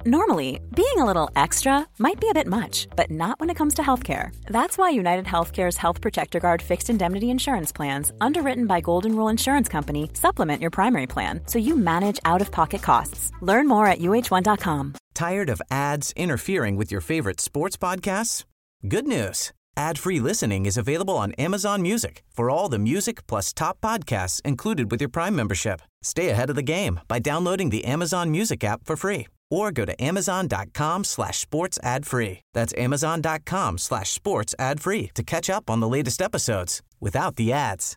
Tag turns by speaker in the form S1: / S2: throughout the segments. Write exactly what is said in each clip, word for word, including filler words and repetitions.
S1: Normally, being a little extra might be a bit much, but not when it comes to healthcare. That's why United Healthcare's Health Protector Guard fixed indemnity insurance plans, underwritten by Golden Rule Insurance Company, supplement your primary plan so you manage out-of-pocket costs. Learn more at U H one dot com.
S2: Tired of ads interfering with your favorite sports podcasts? Good news. Ad-free listening is available on Amazon Music for all the music plus top podcasts included with your Prime membership. Stay ahead of the game by downloading the Amazon Music app for free or go to amazon.com slash sports ad free. That's amazon.com slash sports ad free to catch up on the latest episodes without the ads.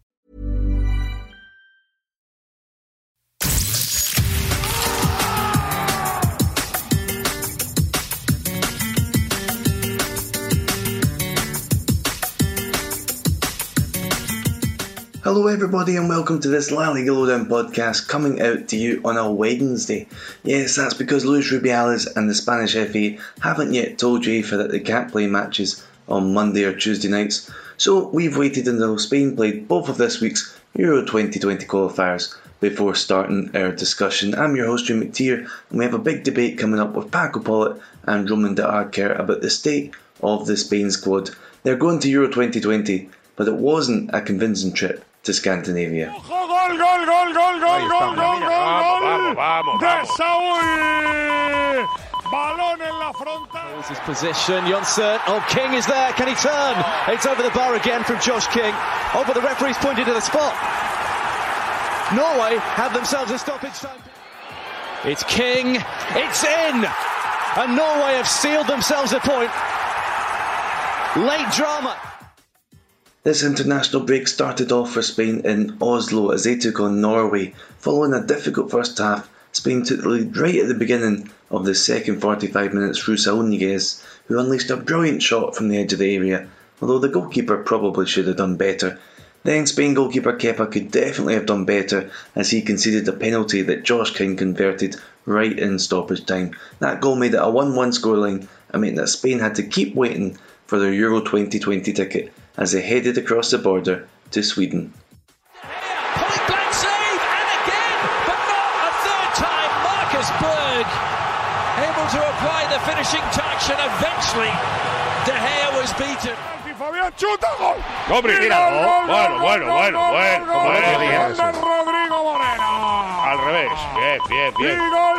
S3: Hello everybody and welcome to this La Liga Lowdown podcast coming out to you on a Wednesday. Yes, that's because Luis Rubiales and the Spanish F A haven't yet told UEFA that they can't play matches on Monday or Tuesday nights, so we've waited until Spain played both of this week's Euro twenty twenty qualifiers before starting our discussion. I'm your host, Jim McTeer, and we have a big debate coming up with Paco Polit and Roman de Arquer about the state of the Spain squad. They're going to Euro twenty twenty, but it wasn't a convincing trip to Scandinavia.
S4: Gol, gol, gol, gol, gol, gol, gol, gol, gol, gol de Saúl. Balón en la frontal.
S5: His position, Jonsson. Oh, King is there. Can he turn? It's over the bar again from Josh King. Oh, but the referee's pointed to the spot. Norway have themselves a stoppage time. It's King. It's in. And Norway have sealed themselves a point. Late drama.
S3: This international break started off for Spain in Oslo as they took on Norway. Following a difficult first half, Spain took the lead right at the beginning of the second forty-five minutes through Saúl Ñíguez, who unleashed a brilliant shot from the edge of the area, although the goalkeeper probably should have done better. Then Spain goalkeeper Kepa could definitely have done better as he conceded a penalty that Josh King converted right in stoppage time. That goal made it a one one scoreline and meant that Spain had to keep waiting for their Euro twenty twenty ticket as they headed across the border to Sweden.
S6: Point blank save, and again, but not a third time. Marcus Berg able to apply the finishing touch, and eventually De Gea was beaten.
S4: Fabián chuta, gol.
S7: No, hombre, mira, oh, bueno, bueno, bueno, bueno,
S4: gol,
S7: bueno,
S4: gol de Rodrigo Moreno.
S7: Al revés, bien, bien, bien.
S4: Y gol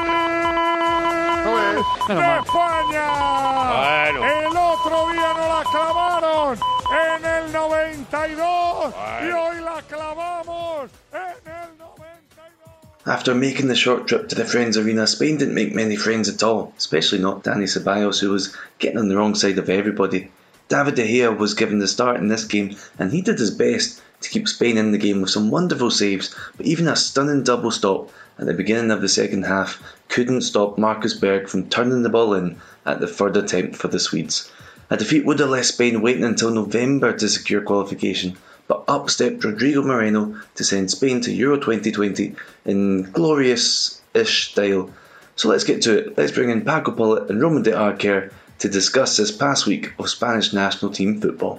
S4: de España.
S7: Bueno.
S4: El otro día no la clavaron en el noventa y dos
S7: bueno.
S4: Y hoy la clavamos en el noventa y dos.
S3: After making the short trip to the Friends Arena, Spain didn't make many friends at all, especially not Dani Ceballos, who was getting on the wrong side of everybody. David De Gea was given the start in this game, and he did his best to keep Spain in the game with some wonderful saves, but even a stunning double stop at the beginning of the second half couldn't stop Marcus Berg from turning the ball in at the third attempt for the Swedes. A defeat would have left Spain waiting until November to secure qualification, but up stepped Rodrigo Moreno to send Spain to Euro twenty twenty in glorious-ish style. So let's get to it. Let's bring in Paco Polit and Roman de Arquer to discuss this past week of Spanish national team football.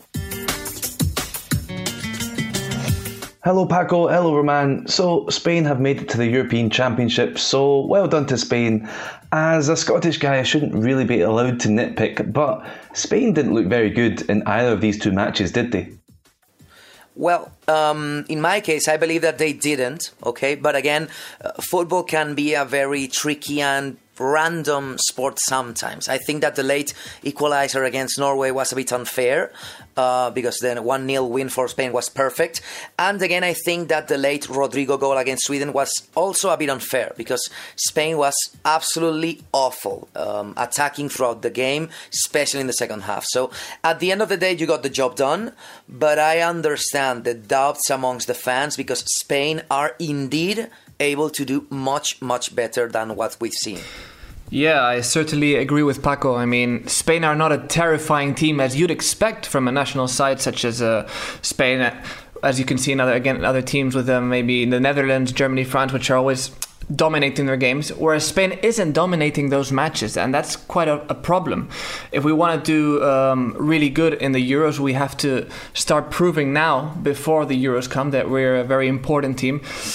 S3: Hello Paco, hello Roman. So Spain have made it to the European Championship, so well done to Spain. As a Scottish guy, I shouldn't really be allowed to nitpick, but Spain didn't look very good in either of these two matches, did they?
S8: Well, um, in my case, I believe that they didn't, okay? But again, uh, football can be a very tricky and random sport sometimes. I think that the late equalizer against Norway was a bit unfair uh, because the one nil win for Spain was perfect. And again, I think that the late Rodrigo goal against Sweden was also a bit unfair because Spain was absolutely awful um, attacking throughout the game, especially in the second half. So at the end of the day, you got the job done, but I understand the doubts amongst the fans because Spain are indeed able to do much, much better than what we've seen.
S9: Yeah, I certainly agree with Paco. I mean, Spain are not a terrifying team as you'd expect from a national side such as uh, Spain. As you can see in other, again, other teams with uh, maybe the Netherlands, Germany, France, which are always dominating their games, whereas Spain isn't dominating those matches, and that's quite a, a problem. If we want to do um, really good in the Euros, we have to start proving now, before the Euros come, that we're a very important team.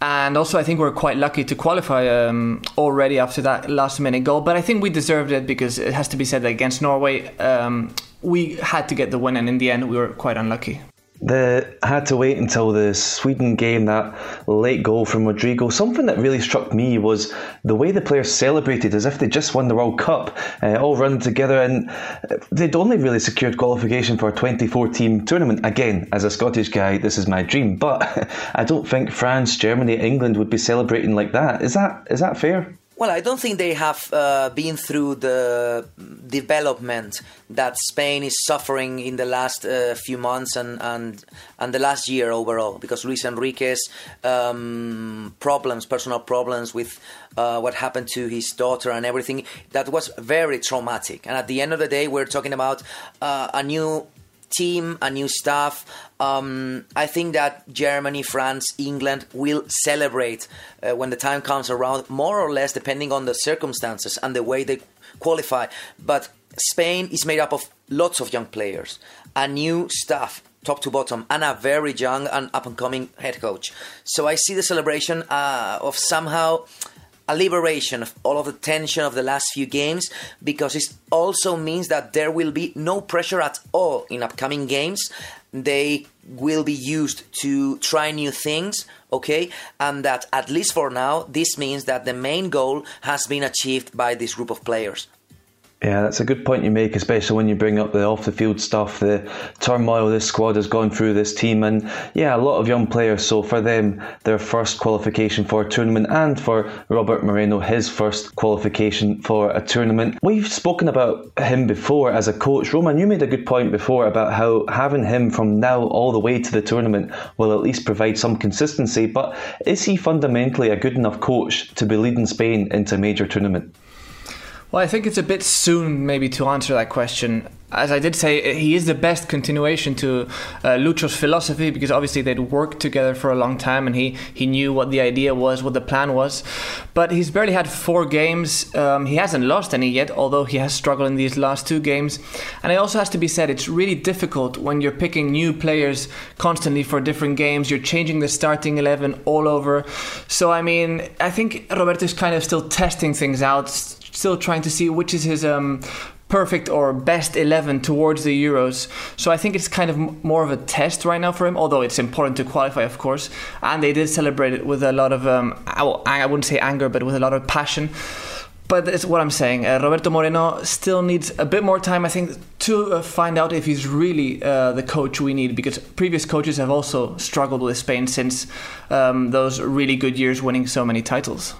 S9: And also, I think we're quite lucky to qualify um, already after that last-minute goal. But I think we deserved it because it has to be said that against Norway, um, we had to get the win, and in the end, we were quite unlucky.
S3: They had to wait until the Sweden game, that late goal from Rodrigo. Something that really struck me was the way the players celebrated as if they just won the World Cup, uh, all running together, and they'd only really secured qualification for a twenty-four team tournament. Again, as a Scottish guy, this is my dream, but I don't think France, Germany, England would be celebrating like that. Is that is that fair?
S8: Well, I don't think they have uh, been through the development that Spain is suffering in the last uh, few months and, and and the last year overall, because Luis Enrique's um, problems, personal problems with uh, what happened to his daughter and everything, that was very traumatic. And at the end of the day, we're talking about uh, a new team, a new staff. Um, I think that Germany, France, England will celebrate uh, when the time comes around, more or less depending on the circumstances and the way they qualify. But Spain is made up of lots of young players, a new staff, top to bottom, and a very young and up-and-coming head coach. So I see the celebration uh, of somehow a liberation of all of the tension of the last few games, because it also means that there will be no pressure at all in upcoming games. They will be used to try new things, okay? And that, at least for now, this means that the main goal has been achieved by this group of players.
S3: Yeah, that's a good point you make, especially when you bring up the off-the-field stuff, the turmoil this squad has gone through, this team, and yeah, a lot of young players. So for them, their first qualification for a tournament, and for Robert Moreno, his first qualification for a tournament. We've spoken about him before as a coach. Roman, you made a good point before about how having him from now all the way to the tournament will at least provide some consistency, but is he fundamentally a good enough coach to be leading Spain into a major tournament?
S9: Well, I think it's a bit soon maybe to answer that question. As I did say, he is the best continuation to uh, Lucho's philosophy, because obviously they'd worked together for a long time and he, he knew what the idea was, what the plan was. But he's barely had four games. Um, he hasn't lost any yet, although he has struggled in these last two games. And it also has to be said, it's really difficult when you're picking new players constantly for different games. You're changing the starting eleven all over. So, I mean, I think Roberto's kind of still testing things out, still trying to see which is his um, perfect or best eleven towards the Euros. So I think it's kind of m- more of a test right now for him, although it's important to qualify, of course. And they did celebrate it with a lot of, um, I wouldn't say anger, but with a lot of passion. But that's what I'm saying. Uh, Roberto Moreno still needs a bit more time, I think, to uh, find out if he's really uh, the coach we need, because previous coaches have also struggled with Spain since um, those really good years winning so many titles.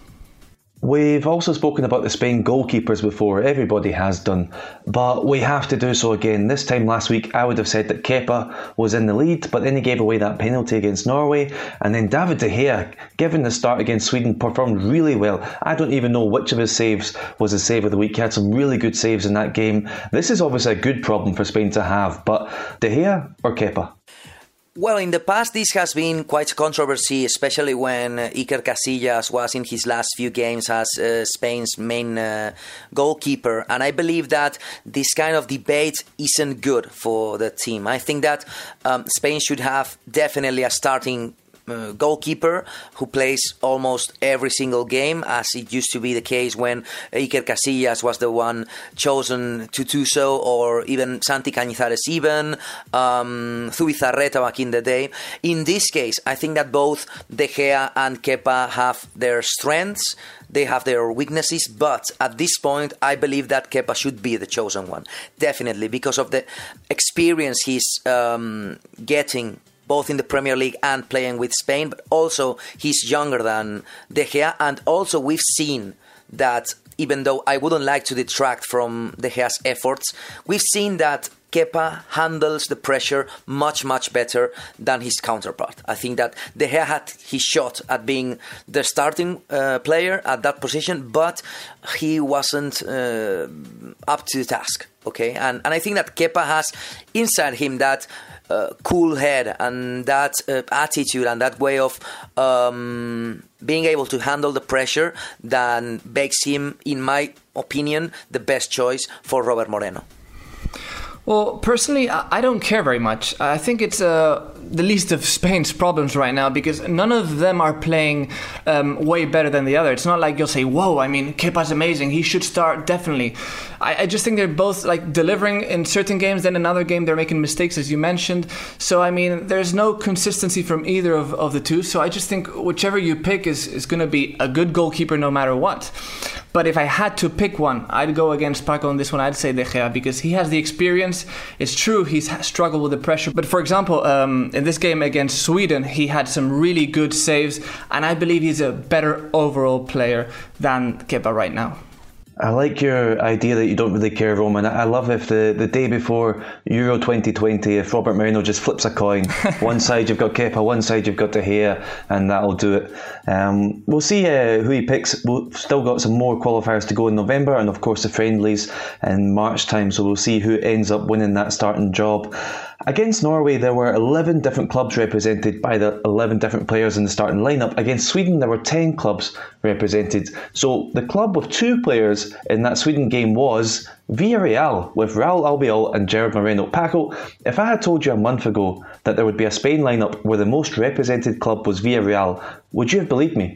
S3: We've also spoken about the Spain goalkeepers before, everybody has done, but we have to do so again. This time last week I would have said that Kepa was in the lead, but then he gave away that penalty against Norway, and then David De Gea, given the start against Sweden, performed really well. I don't even know which of his saves was his save of the week. He had some really good saves in that game. This is obviously a good problem for Spain to have, but De Gea or Kepa?
S8: Well, in the past, this has been quite a controversy, especially when uh, Iker Casillas was in his last few games as uh, Spain's main uh, goalkeeper. And I believe that this kind of debate isn't good for the team. I think that um, Spain should have definitely a starting Uh, goalkeeper who plays almost every single game, as it used to be the case when Iker Casillas was the one chosen to do so, or even Santi Cañizares even, um, Zubizarreta back in the day. In this case, I think that both De Gea and Kepa have their strengths, they have their weaknesses, but at this point, I believe that Kepa should be the chosen one. Definitely, because of the experience he's um, getting both in the Premier League and playing with Spain, but also he's younger than De Gea, and also we've seen that, even though I wouldn't like to detract from De Gea's efforts, we've seen that Kepa handles the pressure much, much better than his counterpart. I think that De Gea had his shot at being the starting uh, player at that position, but he wasn't uh, up to the task, okay? And, and I think that Kepa has inside him that Uh, cool head and that uh, attitude and that way of um, being able to handle the pressure that makes him, in my opinion, the best choice for Robert Moreno.
S9: Well, personally, I don't care very much. I think it's uh, the least of Spain's problems right now, because none of them are playing um, way better than the other. It's not like you'll say, whoa, I mean, Kepa's amazing, he should start, definitely. I, I just think they're both like delivering in certain games, then another game they're making mistakes, as you mentioned. So, I mean, there's no consistency from either of, of the two. So I just think whichever you pick is, is going to be a good goalkeeper no matter what. But if I had to pick one, I'd go against Paco on this one. I'd say De Gea, because he has the experience. It's true he's struggled with the pressure. But for example, um, in this game against Sweden, he had some really good saves. And I believe he's a better overall player than Kepa right now.
S3: I like your idea that you don't really care, Roman. I love if the, the day before Euro twenty twenty, if Robert Moreno just flips a coin, one side you've got Kepa, one side you've got De Gea, and that'll do it. Um, we'll see uh, who he picks. We've still got some more qualifiers to go in November, and of course the friendlies in March time, so we'll see who ends up winning that starting job. Against Norway, there were eleven different clubs represented by the eleven different players in the starting lineup. Against Sweden, there were ten clubs represented. So the club with two players in that Sweden game was Villarreal, with Raul Albiol and Gerard Moreno. Paco, if I had told you a month ago that there would be a Spain lineup where the most represented club was Villarreal, would you have believed me?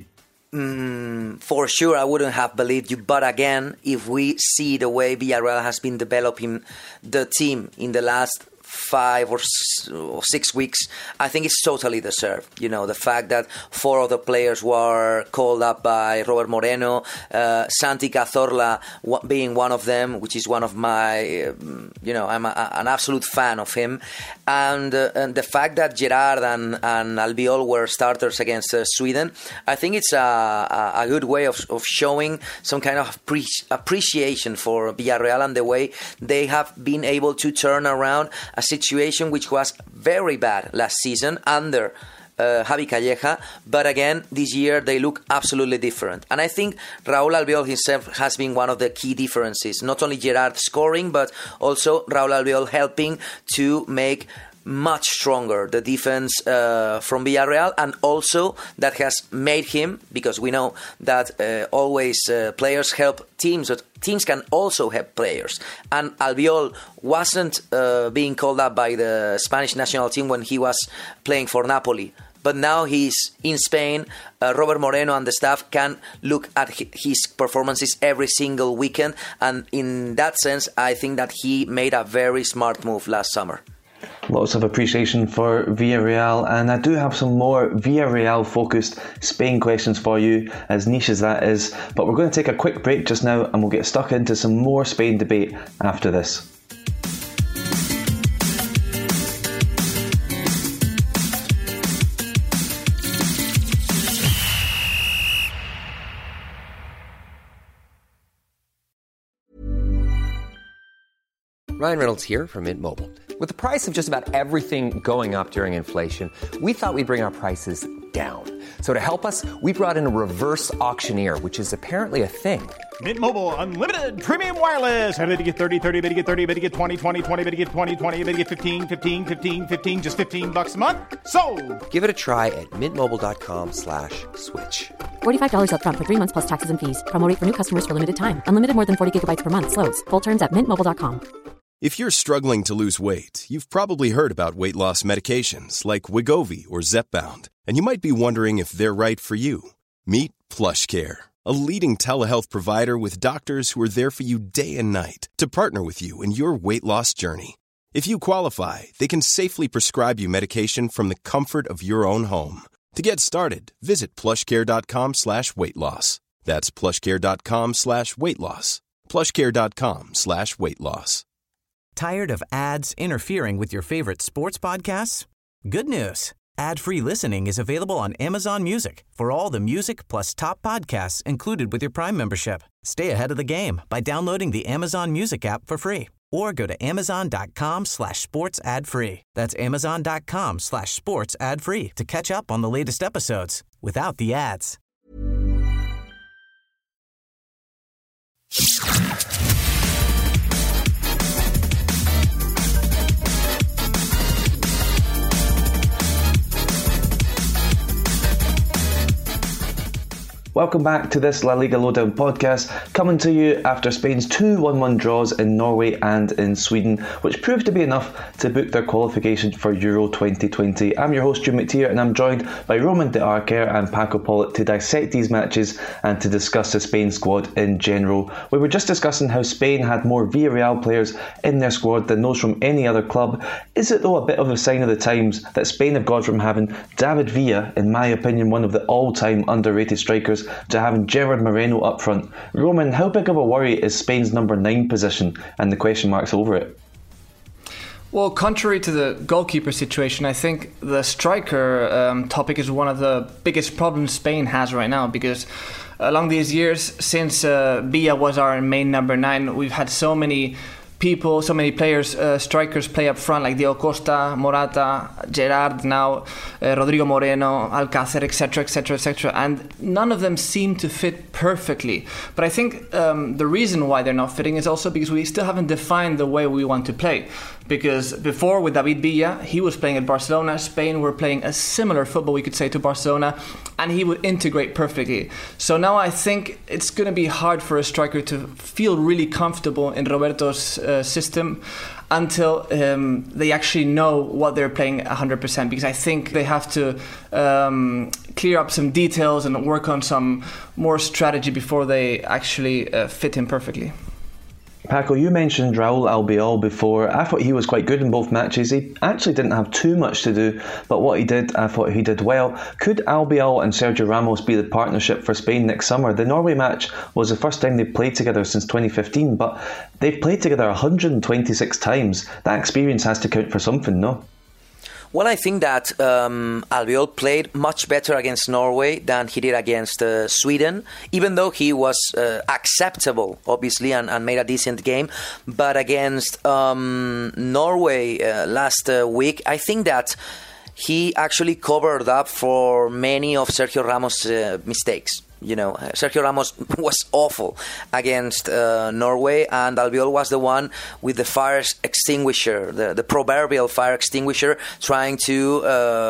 S8: Mm, for sure, I wouldn't have believed you. But again, if we see the way Villarreal has been developing the team in the last five or six weeks, I think it's totally deserved. You know, the fact that four of the players were called up by Robert Moreno, uh, Santi Cazorla being one of them, which is one of my, you know, I'm a, an absolute fan of him. And, uh, and the fact that Gerard and, and Albiol were starters against uh, Sweden, I think it's a, a, a good way of, of showing some kind of pre- appreciation for Villarreal and the way they have been able to turn around a situation which was very bad last season under uh, Javi Calleja, but again this year they look absolutely different. And I think Raúl Albiol himself has been one of the key differences, not only Gerard scoring, but also Raúl Albiol helping to make much stronger the defense uh, from Villarreal, and also that has made him, because we know that uh, always uh, players help teams, but teams can also help players. And Albiol wasn't uh, being called up by the Spanish national team when he was playing for Napoli. But now he's in Spain. Uh, Robert Moreno and the staff can look at his performances every single weekend. And in that sense, I think that he made a very smart move last summer.
S3: Lots of appreciation for Villarreal, and I do have some more Villarreal focused Spain questions for you, as niche as that is, but we're going to take a quick break just now and we'll get stuck into some more Spain debate after this.
S10: Ryan Reynolds here from Mint Mobile. With the price of just about everything going up during inflation, we thought we'd bring our prices down. So to help us, we brought in a reverse auctioneer, which is apparently a thing.
S4: Mint Mobile Unlimited Premium Wireless. How to get thirty, thirty, how to get thirty, how to get twenty, twenty, twenty, how to get twenty, twenty, how to get fifteen, fifteen, fifteen, fifteen, just fifteen bucks a month? Sold!
S10: Give it a try at mintmobile.com slash switch.
S11: forty-five dollars up front for three months plus taxes and fees. Promo rate for new customers for limited time. Unlimited more than forty gigabytes per month. Slows full terms at mint mobile dot com.
S12: If you're struggling to lose weight, you've probably heard about weight loss medications like Wegovy or Zepbound, and you might be wondering if they're right for you. Meet PlushCare, a leading telehealth provider with doctors who are there for you day and night to partner with you in your weight loss journey. If you qualify, they can safely prescribe you medication from the comfort of your own home. To get started, visit plushcare.com slash weight loss. That's plushcare.com slash weight loss. plushcare.com slash weight loss.
S2: Tired of ads interfering with your favorite sports podcasts? Good news. Ad-free listening is available on Amazon Music for all the music plus top podcasts included with your Prime membership. Stay ahead of the game by downloading the Amazon Music app for free or go to amazon.com slash sports ad free. That's amazon.com slash sports ad free to catch up on the latest episodes without the ads.
S3: Welcome back to this La Liga Lowdown podcast, coming to you after Spain's two one one draws in Norway and in Sweden, which proved to be enough to book their qualification for Euro twenty twenty. I'm your host, Stu McTeer, and I'm joined by Roman de Arquer and Paco Pollitt to dissect these matches and to discuss the Spain squad in general. We were just discussing how Spain had more Villarreal players in their squad than those from any other club. Is it though a bit of a sign of the times that Spain have gone from having David Villa, in my opinion one of the all-time underrated strikers, to having Gerard Moreno up front? Roman, how big of a worry is Spain's number nine position and the question marks over it?
S9: Well, contrary to the goalkeeper situation, I think the striker um, topic is one of the biggest problems Spain has right now, because along these years, since uh, Villa was our main number nine, we've had so many people, so many players, uh, strikers play up front, like Diego Costa, Morata, Gerard now, uh, Rodrigo Moreno, Alcácer, et cetera, et cetera, et cetera, and none of them seem to fit perfectly. But I think um, the reason why they're not fitting is also because we still haven't defined the way we want to play. Because before, with David Villa, he was playing at Barcelona. Spain were playing a similar football, we could say, to Barcelona, and he would integrate perfectly. So now I think it's going to be hard for a striker to feel really comfortable in Roberto's uh, system until um, they actually know what they're playing one hundred percent, because I think they have to um, clear up some details and work on some more strategy before they actually uh, fit him perfectly.
S3: Paco, you mentioned Raúl Albiol before. I thought he was quite good in both matches. He actually didn't have too much to do, but what he did, I thought he did well. Could Albiol and Sergio Ramos be the partnership for Spain next summer? The Norway match was the first time they've played together since twenty fifteen, but they've played together one hundred twenty-six times. That experience has to count for something, no?
S8: Well, I think that um, Albiol played much better against Norway than he did against uh, Sweden, even though he was uh, acceptable, obviously, and, and made a decent game. But against um, Norway uh, last uh, week, I think that he actually covered up for many of Sergio Ramos' uh, mistakes. You know, Sergio Ramos was awful against uh, Norway, and Albiol was the one with the fire extinguisher, the, the proverbial fire extinguisher, trying to,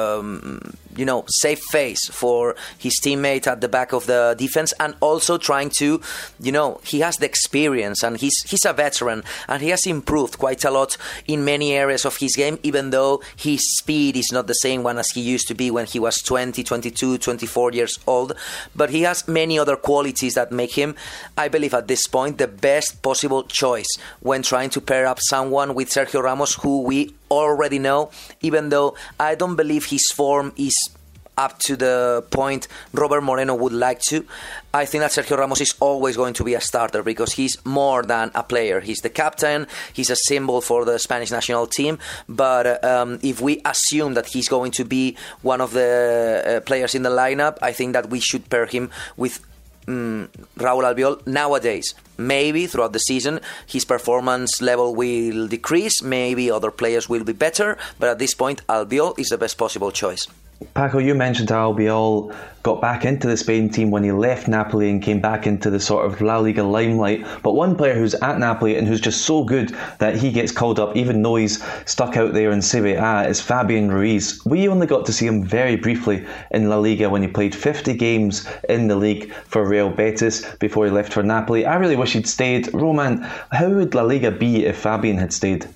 S8: um, you know, save face for his teammate at the back of the defense, and also trying to, you know, he has the experience, and he's he's a veteran, and he has improved quite a lot in many areas of his game, even though his speed is not the same one as he used to be when he was twenty, twenty-two, twenty-four years old. But he has many other qualities that make him, I believe at this point, the best possible choice when trying to pair up someone with Sergio Ramos, who we already know, even though I don't believe his form is up to the point Robert Moreno would like to. I think that Sergio Ramos is always going to be a starter, because he's more than a player. He's the captain, he's a symbol for the Spanish national team, but um, if we assume that he's going to be one of the uh, players in the lineup, I think that we should pair him with um, Raúl Albiol nowadays. Maybe throughout the season his performance level will decrease, maybe other players will be better, but at this point Albiol is the best possible choice.
S3: Paco, you mentioned how Albiol got back into the Spain team when he left Napoli and came back into the sort of La Liga limelight. But one player who's at Napoli and who's just so good that he gets called up even though he's stuck out there in Serie A is Fabian Ruiz. We only got to see him very briefly in La Liga when he played fifty games in the league for Real Betis before he left for Napoli. I really wish he'd stayed. Roman, how would La Liga be if Fabian had stayed?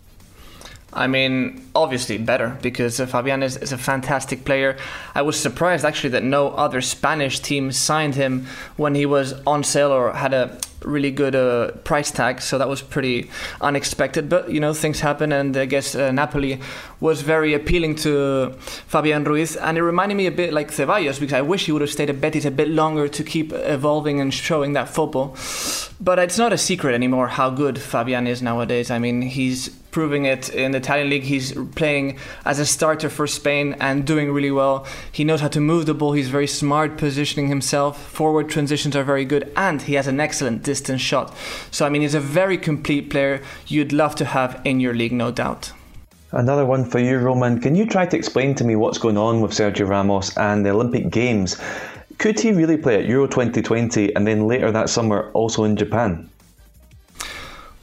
S9: I mean, obviously better, because Fabian is, is a fantastic player. I was surprised actually that no other Spanish team signed him when he was on sale or had a really good uh, price tag, so that was pretty unexpected. But, you know, things happen, and I guess uh, Napoli was very appealing to Fabian Ruiz, and it reminded me a bit like Ceballos, because I wish he would have stayed at Betis a bit longer to keep evolving and showing that football. But it's not a secret anymore how good Fabian is nowadays. I mean, he's proving it in the Italian league. He's playing as a starter for Spain and doing really well. He knows how to move the ball. He's very smart positioning himself. Forward transitions are very good, and he has an excellent distance shot. So, I mean, he's a very complete player you'd love to have in your league, no doubt.
S3: Another one for you, Roman. Can you try to explain to me what's going on with Sergio Ramos and the Olympic Games? Could he really play at Euro twenty twenty and then later that summer also in Japan?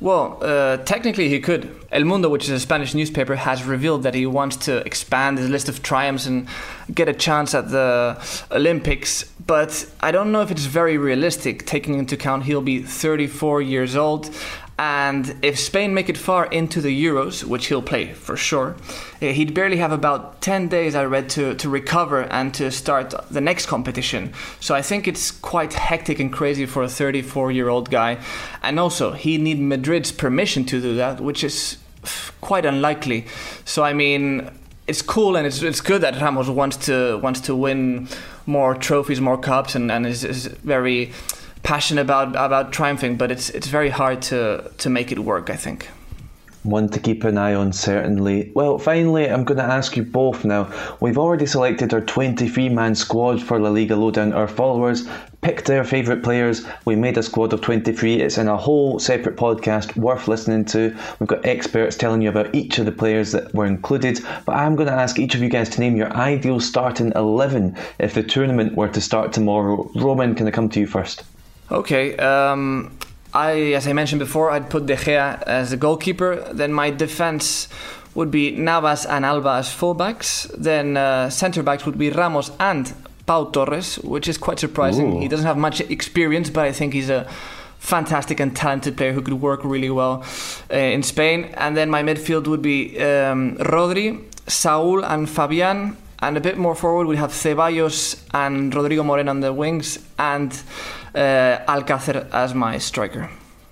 S9: Well, uh, technically he could. El Mundo, which is a Spanish newspaper, has revealed that he wants to expand his list of triumphs and get a chance at the Olympics. But I don't know if it's very realistic, taking into account he'll be thirty-four years old. And if Spain make it far into the Euros, which he'll play for sure, he'd barely have about ten days, I read, to, to recover and to start the next competition. So I think it's quite hectic and crazy for a thirty-four-year-old guy. And also, he need Madrid's permission to do that, which is quite unlikely. So, I mean, it's cool and it's it's good that Ramos wants to wants to win more trophies, more cups, and, and is, is very passionate about about triumphing, but it's it's very hard to to make it work, I think.
S3: One to keep an eye on, certainly. Well, finally, I'm going to ask you both now. We've already selected our twenty-three man squad for La Liga Lowdown. Our followers picked their favourite players. We made a squad of twenty-three. It's in a whole separate podcast worth listening to. We've got experts telling you about each of the players that were included. But I'm going to ask each of you guys to name your ideal starting eleven if the tournament were to start tomorrow. Roman, can I come to you first?
S9: Okay, um, I, as I mentioned before, I'd put De Gea as the goalkeeper. Then my defense would be Navas and Alba as fullbacks. Then uh, centre backs would be Ramos and Pau Torres, which is quite surprising. Ooh. He doesn't have much experience, but I think he's a fantastic and talented player who could work really well uh, in Spain. And then my midfield would be um, Rodri, Saúl and Fabián. And a bit more forward, we have Ceballos and Rodrigo Moreno on the wings, and uh, Alcácer as my striker.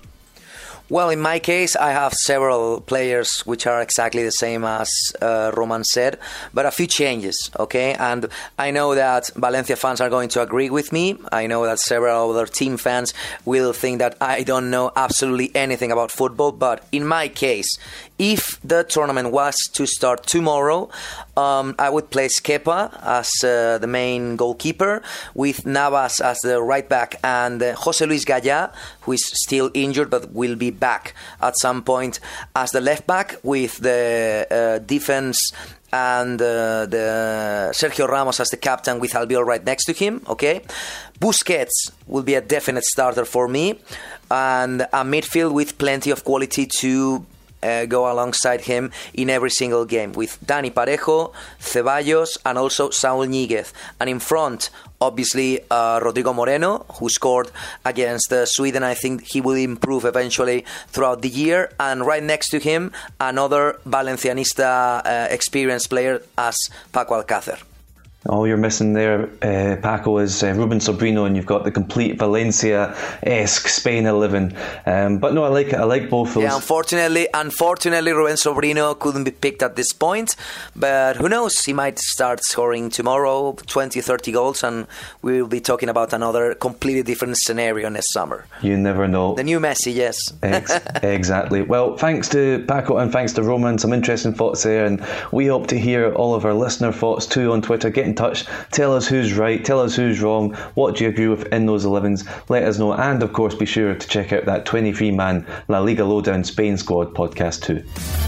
S8: Well, in my case, I have several players which are exactly the same as uh, Roman said, but a few changes, okay? And I know that Valencia fans are going to agree with me. I know that several other team fans will think that I don't know absolutely anything about football, but in my case, if the tournament was to start tomorrow, um, I would place Kepa as uh, the main goalkeeper, with Navas as the right back, and uh, José Luis Gallá, who is still injured but will be back at some point, as the left back, with the uh, defense and uh, the Sergio Ramos as the captain, with Albiol right next to him. Okay, Busquets will be a definite starter for me, and a midfield with plenty of quality to Uh, go alongside him in every single game, with Dani Parejo, Ceballos, and also Saúl Ñíguez. And in front, obviously, uh, Rodrigo Moreno, who scored against uh, Sweden. I think he will improve eventually throughout the year. And right next to him, another Valencianista uh, experienced player as Paco Alcácer.
S3: All you're missing there, uh, Paco, is uh, Ruben Sobrino, and you've got the complete Valencia-esque Spain eleven. Um, but no, I like it. I like both those.
S8: Yeah, unfortunately, unfortunately, Ruben Sobrino couldn't be picked at this point. But who knows? He might start scoring tomorrow, twenty, thirty goals, and we'll be talking about another completely different scenario next summer.
S3: You never know.
S8: The new Messi, yes.
S3: Ex- exactly. Well, thanks to Paco and thanks to Roman. Some interesting thoughts there, and we hope to hear all of our listener thoughts too on Twitter. Get in touch, tell us who's right, tell us who's wrong, what do you agree with in those elevens, let us know, and of course be sure to check out that twenty-three man La Liga Lowdown Spain Squad podcast too.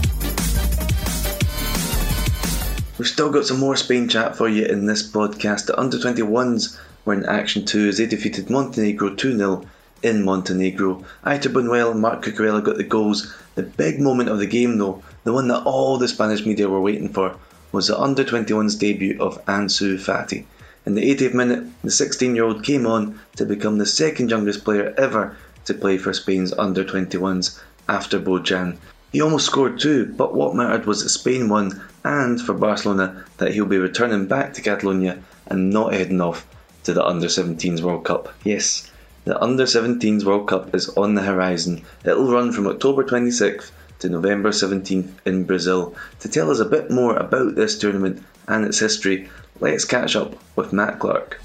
S3: We've still got some more Spain chat for you in this podcast. The under twenty-ones were in action too as they defeated Montenegro two nil in Montenegro. Aitor Buñuel and Marc Cucurella got the goals. The big moment of the game though, the one that all the Spanish media were waiting for, was the under twenty-ones debut of Ansu Fati. In the eightieth minute, the sixteen-year-old came on to become the second youngest player ever to play for Spain's under twenty-ones after Bojan. He almost scored too, but what mattered was that Spain won, and for Barcelona that he'll be returning back to Catalonia and not heading off to the under seventeens World Cup. Yes, the under seventeens World Cup is on the horizon. It'll run from October twenty-sixth to November seventeenth in Brazil. To tell us a bit more about this tournament and its history, let's catch up with Matt Clark.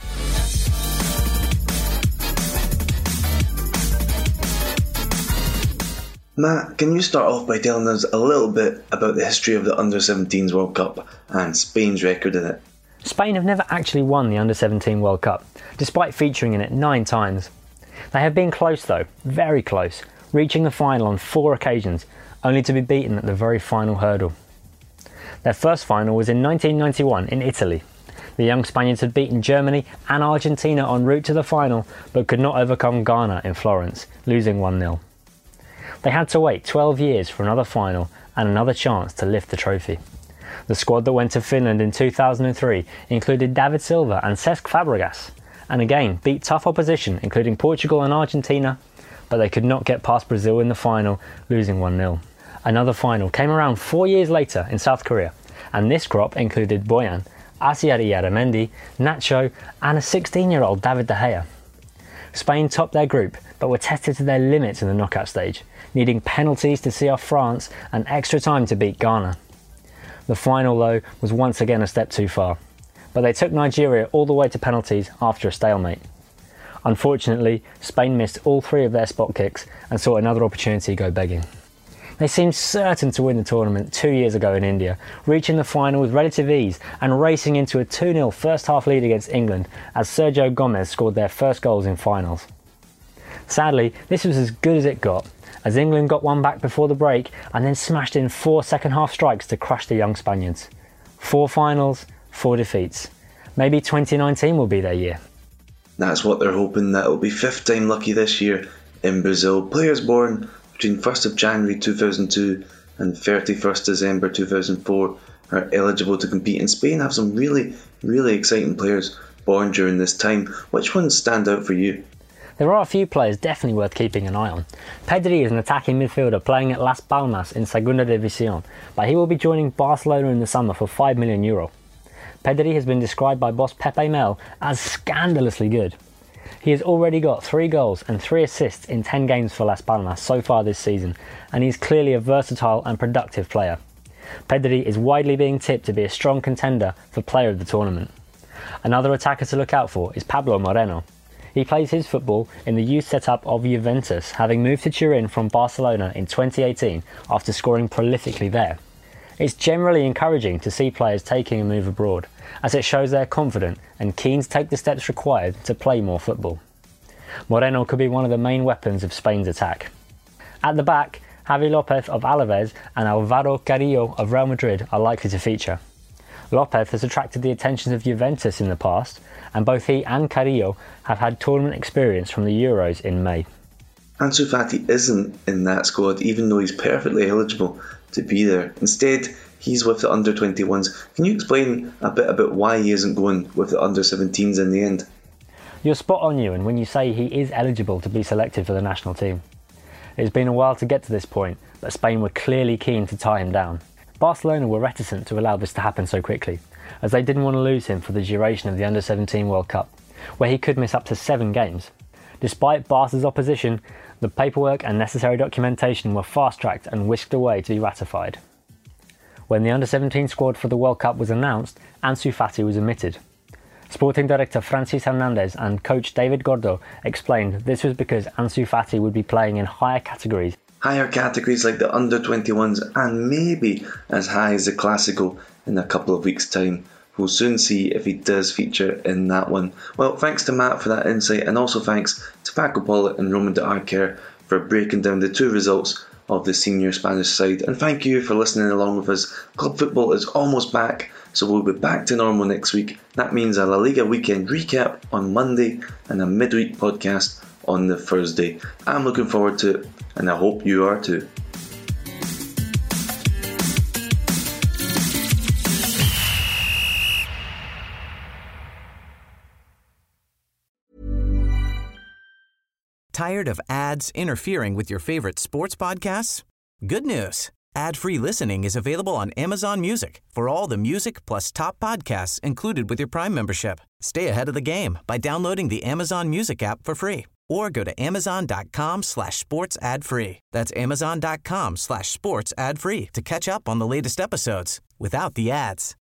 S3: Matt, can you start off by telling us a little bit about the history of the under seventeens World Cup and Spain's record in it?
S13: Spain have never actually won the under seventeen World Cup, despite featuring in it nine times. They have been close though, very close, reaching the final on four occasions, only to be beaten at the very final hurdle. Their first final was in nineteen ninety-one in Italy. The young Spaniards had beaten Germany and Argentina en route to the final, but could not overcome Ghana in Florence, losing one nil. They had to wait twelve years for another final and another chance to lift the trophy. The squad that went to Finland in two thousand three included David Silva and Cesc Fabregas, and again beat tough opposition including Portugal and Argentina, but they could not get past Brazil in the final, losing one nil. Another final came around four years later in South Korea, and this crop included Bojan, Asier Yaramendi, Nacho and a sixteen-year-old David De Gea. Spain topped their group, but were tested to their limits in the knockout stage, needing penalties to see off France and extra time to beat Ghana. The final, though, was once again a step too far, but they took Nigeria all the way to penalties after a stalemate. Unfortunately, Spain missed all three of their spot kicks and saw another opportunity go begging. They seemed certain to win the tournament two years ago in India, reaching the final with relative ease and racing into a two nil first half lead against England as Sergio Gomez scored their first goals in finals. Sadly, this was as good as it got, as England got one back before the break and then smashed in four second half strikes to crush the young Spaniards. Four finals, four defeats. Maybe twenty nineteen will be their year.
S3: That's what they're hoping, that it'll be fifth time lucky this year in Brazil. Players born between first of January two thousand two and thirty-first December two thousand four are eligible to compete. In Spain have some really, really exciting players born during this time. Which ones stand out for you?
S13: There are a few players definitely worth keeping an eye on. Pedri is an attacking midfielder playing at Las Palmas in Segunda División, but he will be joining Barcelona in the summer for five million euro. Pedri has been described by boss Pepe Mel as scandalously good. He has already got three goals and three assists in ten games for Las Palmas so far this season, and he's clearly a versatile and productive player. Pedri is widely being tipped to be a strong contender for player of the tournament. Another attacker to look out for is Pablo Moreno. He plays his football in the youth setup of Juventus, having moved to Turin from Barcelona in twenty eighteen after scoring prolifically there. It's generally encouraging to see players taking a move abroad, as it shows they're confident and keen to take the steps required to play more football. Moreno could be one of the main weapons of Spain's attack. At the back, Javi Lopez of Alaves and Alvaro Carrillo of Real Madrid are likely to feature. Lopez has attracted the attention of Juventus in the past, and both he and Carrillo have had tournament experience from the Euros in May.
S3: Ansu Fati isn't in that squad, even though he's perfectly eligible to be there. Instead, he's with the under twenty-ones. Can you explain a bit about why he isn't going with the under seventeens in the end?
S13: You're spot on, Ewan, when you say he is eligible to be selected for the national team. It's been a while to get to this point, but Spain were clearly keen to tie him down. Barcelona were reticent to allow this to happen so quickly, as they didn't want to lose him for the duration of the under seventeen World Cup, where he could miss up to seven games. Despite Barca's opposition, the paperwork and necessary documentation were fast-tracked and whisked away to be ratified. When the under seventeen squad for the World Cup was announced, Ansu Fati was omitted. Sporting director Francis Hernandez and coach David Gordo explained this was because Ansu Fati would be playing in higher categories.
S3: Higher categories like the under twenty-ones and maybe as high as the Clásico in a couple of weeks' time. We'll soon see if he does feature in that one. Well, thanks to Matt for that insight, and also thanks to Paco Polit and Roman de Arquer for breaking down the two results of the senior Spanish side. And thank you for listening along with us. Club football is almost back, so we'll be back to normal next week. That means a La Liga weekend recap on Monday and a midweek podcast on the Thursday. I'm looking forward to it, and I hope you are too.
S2: Tired of ads interfering with your favorite sports podcasts? Good news. Ad-free listening is available on Amazon Music for all the music plus top podcasts included with your Prime membership. Stay ahead of the game by downloading the Amazon Music app for free or go to amazon.com slash sports ad free. That's amazon.com slash sports ad free to catch up on the latest episodes without the ads.